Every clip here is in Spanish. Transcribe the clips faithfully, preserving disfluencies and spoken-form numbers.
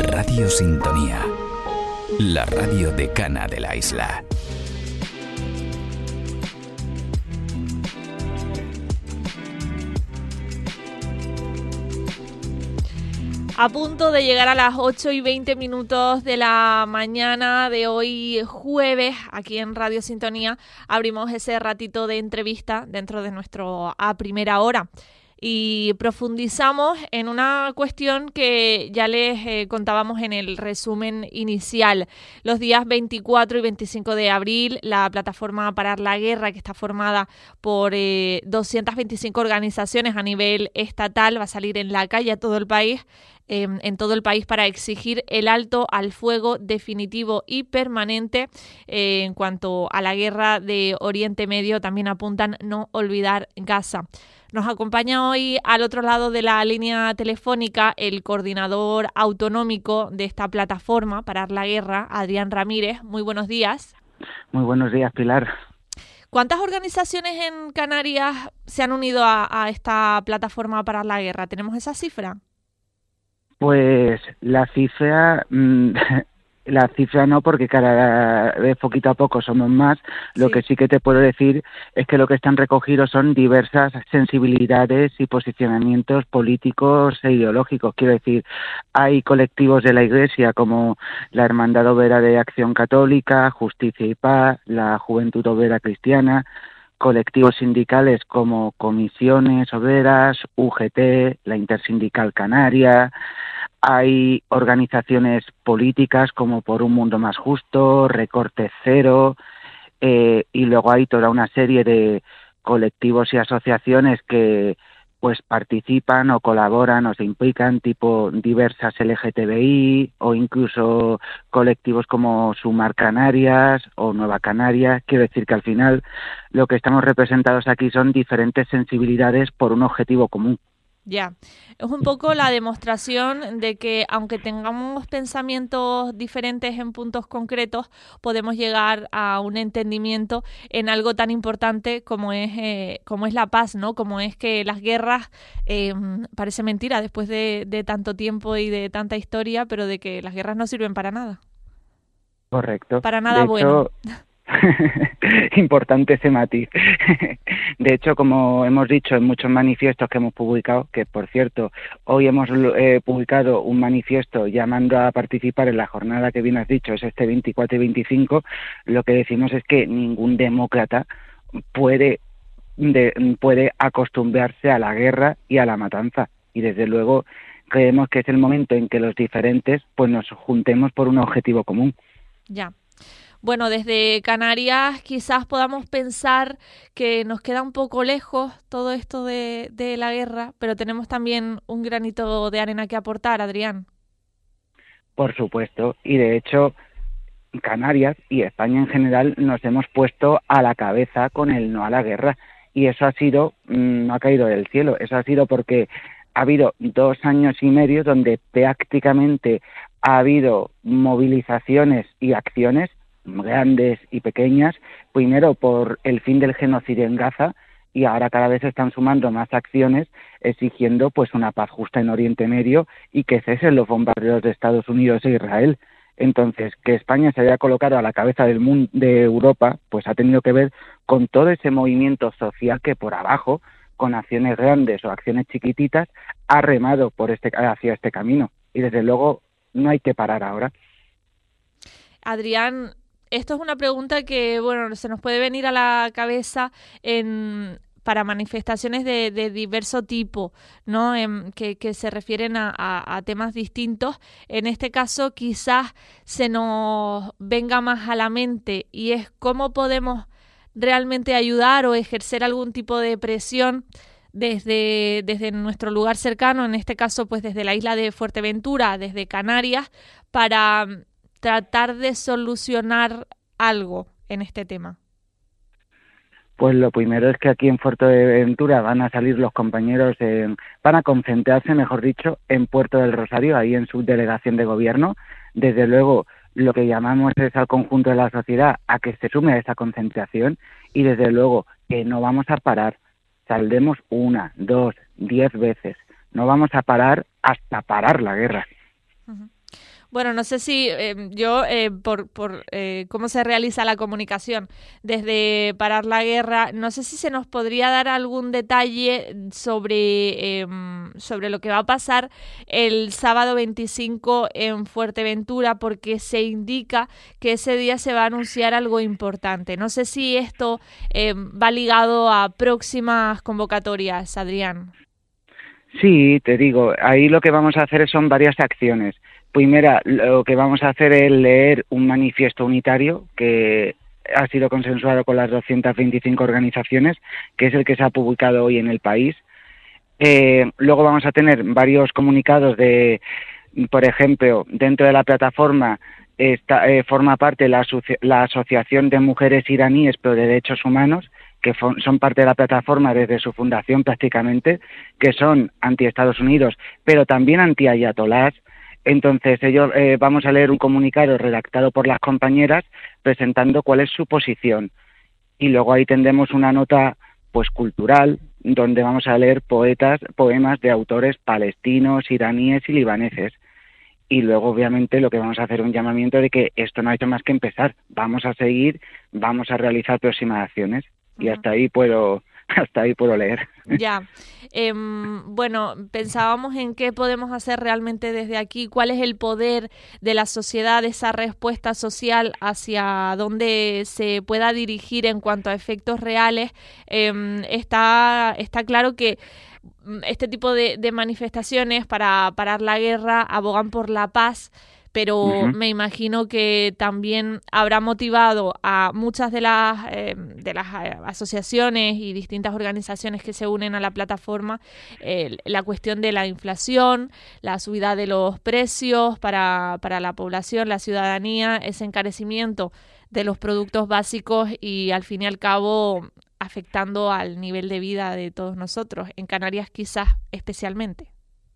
Radio Sintonía, la radio decana de la isla. A punto de llegar a las ocho y veinte minutos de la mañana de hoy jueves, aquí en Radio Sintonía, abrimos ese ratito de entrevista dentro de nuestro A Primera Hora. Y profundizamos en una cuestión que ya les eh, contábamos en el resumen inicial. Los días veinticuatro y veinticinco de abril, la plataforma Parar la Guerra, que está formada por eh, doscientas veinticinco organizaciones a nivel estatal, va a salir en la calle a todo el país, eh, en todo el país para exigir el alto al fuego definitivo y permanente. Eh, en cuanto a la guerra de Oriente Medio, también apuntan no olvidar Gaza. Nos acompaña hoy al otro lado de la línea telefónica el coordinador autonómico de esta plataforma, Parar la Guerra, Adrián Ramírez. Muy buenos días. Muy buenos días, Pilar. ¿Cuántas organizaciones en Canarias se han unido a, a esta plataforma Parar la Guerra? ¿Tenemos esa cifra? Pues la cifra... Mmm... La cifra no, porque cada vez poquito a poco somos más. Lo sí. que sí que te puedo decir es que lo que están recogidos son diversas sensibilidades y posicionamientos políticos e ideológicos. Quiero decir, hay colectivos de la Iglesia como la Hermandad Obrera de Acción Católica, Justicia y Paz, la Juventud Obrera Cristiana, colectivos sindicales como Comisiones Obreras, U G T, la Intersindical Canaria. Hay organizaciones políticas como Por un Mundo Más Justo, Recorte Cero, eh, y luego hay toda una serie de colectivos y asociaciones que pues participan o colaboran o se implican, tipo diversas L G T B I o incluso colectivos como Sumar Canarias o Nueva Canarias. Quiero decir que al final lo que estamos representados aquí son diferentes sensibilidades por un objetivo común. Ya, es un poco la demostración de que aunque tengamos pensamientos diferentes en puntos concretos, podemos llegar a un entendimiento en algo tan importante como es eh, como es la paz, ¿no? Como es que las guerras, eh, parece mentira después de, de tanto tiempo y de tanta historia, pero de que las guerras no sirven para nada. Correcto. Para nada de bueno. Hecho... Importante ese matiz. De hecho, como hemos dicho en muchos manifiestos que hemos publicado, que por cierto, hoy hemos eh, publicado un manifiesto llamando a participar en la jornada que bien has dicho, es este veinticuatro y veinticinco, lo que decimos es que ningún demócrata puede, de, puede acostumbrarse a la guerra y a la matanza. Y desde luego creemos que es el momento en que los diferentes pues nos juntemos por un objetivo común. Ya. Bueno, desde Canarias quizás podamos pensar que nos queda un poco lejos todo esto de, de la guerra, pero tenemos también un granito de arena que aportar, Adrián. Por supuesto, y de hecho Canarias y España en general nos hemos puesto a la cabeza con el no a la guerra, y eso ha sido, no ha caído del cielo, eso ha sido porque ha habido dos años y medio donde prácticamente ha habido movilizaciones y acciones grandes y pequeñas, primero por el fin del genocidio en Gaza, y ahora cada vez se están sumando más acciones exigiendo pues una paz justa en Oriente Medio y que cesen los bombardeos de Estados Unidos e Israel. Entonces, que España se haya colocado a la cabeza del mundo, de Europa, pues ha tenido que ver con todo ese movimiento social que por abajo, con acciones grandes o acciones chiquititas, ha remado por este hacia este camino. Y desde luego no hay que parar ahora. Adrián, esto es una pregunta que, bueno, se nos puede venir a la cabeza en, para manifestaciones de, de diverso tipo, ¿no? En, que, que se refieren a, a, a temas distintos. En este caso, quizás se nos venga más a la mente y es cómo podemos realmente ayudar o ejercer algún tipo de presión desde, desde nuestro lugar cercano, en este caso, pues desde la isla de Fuerteventura, desde Canarias, para tratar de solucionar algo en este tema. Pues lo primero es que aquí en Fuerteventura van a salir los compañeros, en, van a concentrarse, mejor dicho, en Puerto del Rosario, ahí en su delegación de gobierno. Desde luego, lo que llamamos es al conjunto de la sociedad a que se sume a esa concentración y desde luego que no vamos a parar. Saldremos una, dos, diez veces. No vamos a parar hasta parar la guerra. Uh-huh. Bueno, no sé si eh, yo, eh, por, por eh, cómo se realiza la comunicación desde Parar la Guerra, no sé si se nos podría dar algún detalle sobre, eh, sobre lo que va a pasar el sábado veinticinco en Fuerteventura, porque se indica que ese día se va a anunciar algo importante. No sé si esto eh, va ligado a próximas convocatorias, Adrián. Sí, te digo, ahí lo que vamos a hacer son varias acciones. Primera, lo que vamos a hacer es leer un manifiesto unitario que ha sido consensuado con las doscientas veinticinco organizaciones, que es el que se ha publicado hoy en El País. Eh, luego vamos a tener varios comunicados de, por ejemplo, dentro de la plataforma está, eh, forma parte la, asoci- la Asociación de Mujeres Iraníes por Derechos Humanos, que son parte de la plataforma desde su fundación prácticamente, que son anti-Estados Unidos, pero también anti-ayatolás. Entonces, ellos eh, vamos a leer un comunicado redactado por las compañeras presentando cuál es su posición. Y luego ahí tendremos una nota pues cultural, donde vamos a leer poetas, poemas de autores palestinos, iraníes y libaneses. Y luego, obviamente, lo que vamos a hacer es un llamamiento de que esto no ha hecho más que empezar. Vamos a seguir, vamos a realizar próximas acciones. Y hasta ahí puedo, hasta ahí puedo leer. Ya. Eh, bueno, pensábamos en qué podemos hacer realmente desde aquí, cuál es el poder de la sociedad, esa respuesta social hacia dónde se pueda dirigir en cuanto a efectos reales. Eh, está, está claro que este tipo de, de manifestaciones para parar la guerra abogan por la paz, pero uh-huh. me imagino que también habrá motivado a muchas de las eh, de las asociaciones y distintas organizaciones que se unen a la plataforma eh, la cuestión de la inflación, la subida de los precios para, para la población, la ciudadanía, ese encarecimiento de los productos básicos y al fin y al cabo afectando al nivel de vida de todos nosotros, en Canarias quizás especialmente.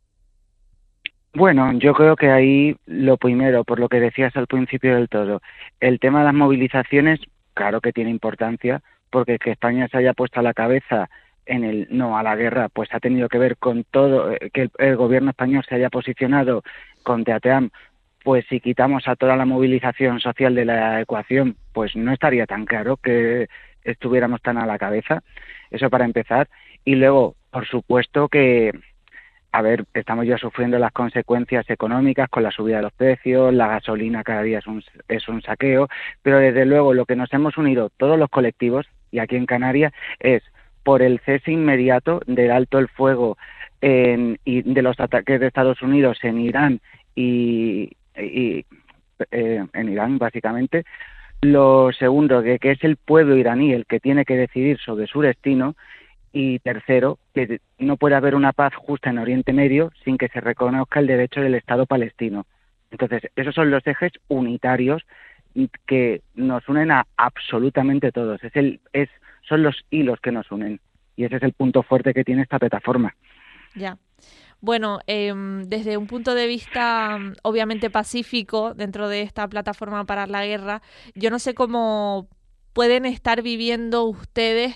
Bueno, yo creo que ahí lo primero, por lo que decías al principio del todo, el tema de las movilizaciones, claro que tiene importancia, porque que España se haya puesto a la cabeza en el no a la guerra, pues ha tenido que ver con todo, que el, el gobierno español se haya posicionado con Teateam, pues si quitamos a toda la movilización social de la ecuación, pues no estaría tan claro que estuviéramos tan a la cabeza, eso para empezar, y luego, por supuesto que a ver, estamos ya sufriendo las consecuencias económicas con la subida de los precios, la gasolina cada día es un, es un saqueo, pero desde luego lo que nos hemos unido todos los colectivos, y aquí en Canarias, es por el cese inmediato del alto el fuego en, y de los ataques de Estados Unidos en Irán y, y eh, en Irán básicamente. Lo segundo, que, que es el pueblo iraní el que tiene que decidir sobre su destino. Y tercero, que no puede haber una paz justa en Oriente Medio sin que se reconozca el derecho del Estado palestino. Entonces, esos son los ejes unitarios que nos unen a absolutamente todos. Es el, es, son los hilos que nos unen. Y ese es el punto fuerte que tiene esta plataforma. Ya. Bueno, eh, desde un punto de vista obviamente pacífico dentro de esta plataforma para la guerra, yo no sé cómo pueden estar viviendo ustedes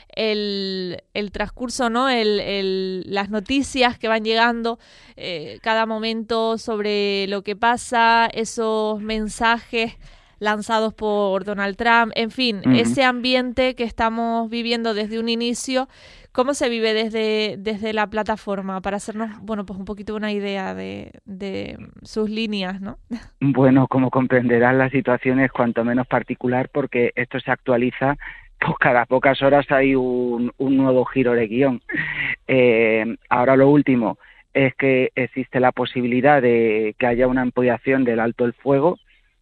el, el transcurso, ¿no? El, el, las noticias que van llegando eh, cada momento sobre lo que pasa, esos mensajes lanzados por Donald Trump, en fin, uh-huh. ese ambiente que estamos viviendo desde un inicio. ¿Cómo se vive desde, desde la plataforma? Para hacernos, bueno, pues un poquito una idea de, de sus líneas, ¿no? Bueno, como comprenderás, la situación es cuanto menos particular porque esto se actualiza, pues cada pocas horas hay un, un nuevo giro de guión. Eh, ahora lo último es que existe la posibilidad de que haya una ampliación del alto el fuego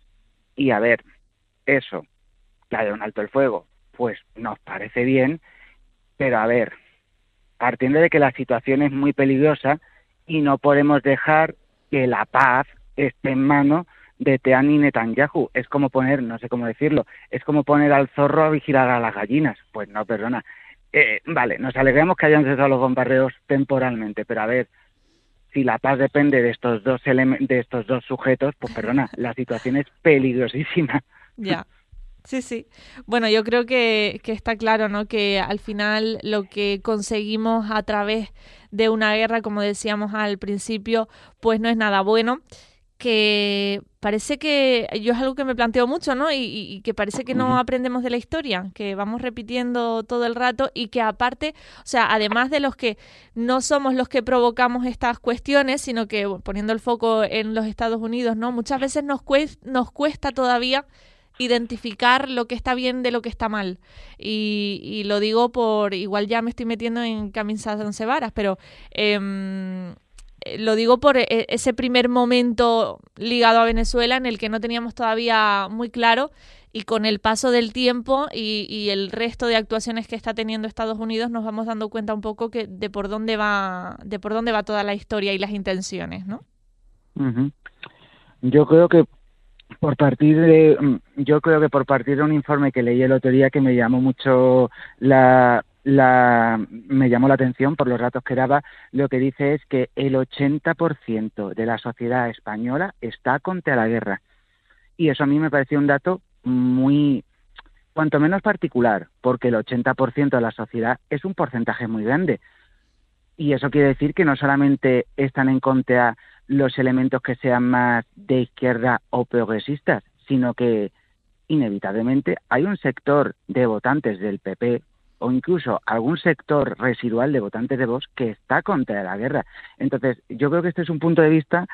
y a ver, eso, que haya un alto el fuego, pues nos parece bien, pero a ver, partiendo de que la situación es muy peligrosa y no podemos dejar que la paz esté en manos de Team y Netanyahu. Es como poner, no sé cómo decirlo, es como poner al zorro a vigilar a las gallinas. Pues no, perdona. Eh, vale, nos alegremos que hayan cesado los bombardeos temporalmente, pero a ver, si la paz depende de estos dos eleme- de estos dos sujetos, pues perdona, la situación es peligrosísima. Ya. Sí, sí. Bueno, yo creo que, que está claro, ¿no? Que al final lo que conseguimos a través de una guerra, como decíamos al principio, pues no es nada bueno, que parece que yo es algo que me planteo mucho, ¿no? Y, y que parece que no aprendemos de la historia, que vamos repitiendo todo el rato y que aparte, o sea, además de los que no somos los que provocamos estas cuestiones, sino que poniendo el foco en los Estados Unidos, ¿no? Muchas veces nos cuesta, nos cuesta todavía identificar lo que está bien de lo que está mal. Y, y lo digo por, igual ya me estoy metiendo en camisas de once varas, pero eh, lo digo por ese primer momento ligado a Venezuela en el que no teníamos todavía muy claro, y con el paso del tiempo y, y el resto de actuaciones que está teniendo Estados Unidos nos vamos dando cuenta un poco que de por dónde va, de por dónde va toda la historia y las intenciones, ¿no? Uh-huh. Yo creo que por partir de yo creo que por partir de un informe que leí el otro día que me llamó mucho la La, me llamó la atención por los datos que daba, lo que dice es que el ochenta por ciento de la sociedad española está contra la guerra. Y eso a mí me pareció un dato muy, cuanto menos particular, porque el ochenta por ciento de la sociedad es un porcentaje muy grande. Y eso quiere decir que no solamente están en contra los elementos que sean más de izquierda o progresistas, sino que inevitablemente hay un sector de votantes del P P o incluso algún sector residual de votantes de Vox que está contra la guerra. Entonces, yo creo que este es un punto de vista,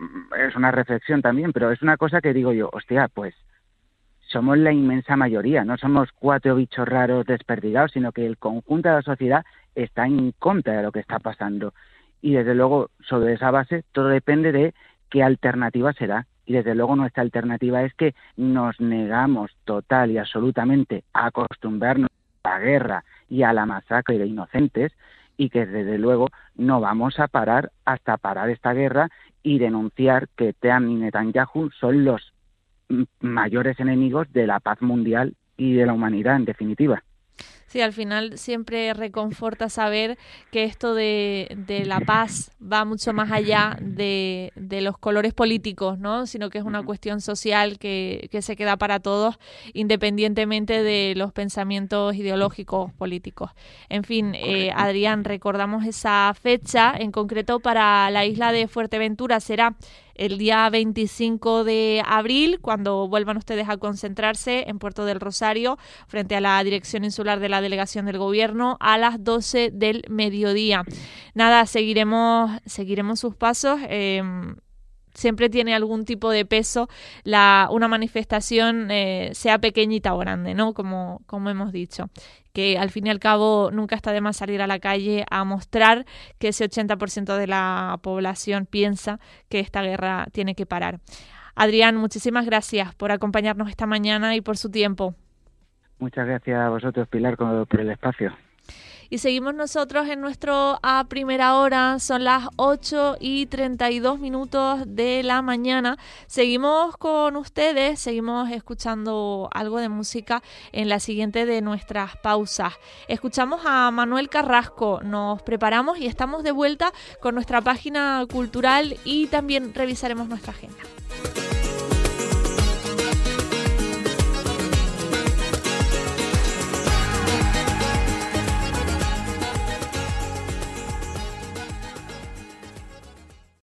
es una reflexión también, pero es una cosa que digo yo, hostia, pues somos la inmensa mayoría, no somos cuatro bichos raros desperdigados, sino que el conjunto de la sociedad está en contra de lo que está pasando. Y desde luego, sobre esa base, todo depende de qué alternativa será. Y desde luego nuestra alternativa es que nos negamos total y absolutamente a acostumbrarnos a la guerra y a la masacre de inocentes, y que desde luego no vamos a parar hasta parar esta guerra y denunciar que Trump y Netanyahu son los mayores enemigos de la paz mundial y de la humanidad, en definitiva. Sí, al final siempre reconforta saber que esto de, de la paz va mucho más allá de, de los colores políticos, ¿no? Sino que es una cuestión social que, que se queda para todos, independientemente de los pensamientos ideológicos políticos. En fin, eh, Adrián, recordamos esa fecha, en concreto para la isla de Fuerteventura será el día veinticinco de abril, cuando vuelvan ustedes a concentrarse en Puerto del Rosario, frente a la Dirección Insular de la Delegación del Gobierno, a las doce del mediodía. Nada, seguiremos, seguiremos sus pasos. Eh, siempre tiene algún tipo de peso la una manifestación, eh, sea pequeñita o grande, ¿no? Como, como hemos dicho, que al fin y al cabo nunca está de más salir a la calle a mostrar que ese ochenta por ciento de la población piensa que esta guerra tiene que parar. Adrián, muchísimas gracias por acompañarnos esta mañana y por su tiempo. Muchas gracias a vosotros, Pilar, por el espacio. Y seguimos nosotros en nuestro A Primera Hora, son las ocho y treinta y dos minutos de la mañana. Seguimos con ustedes, seguimos escuchando algo de música en la siguiente de nuestras pausas. Escuchamos a Manuel Carrasco, nos preparamos y estamos de vuelta con nuestra página cultural y también revisaremos nuestra agenda.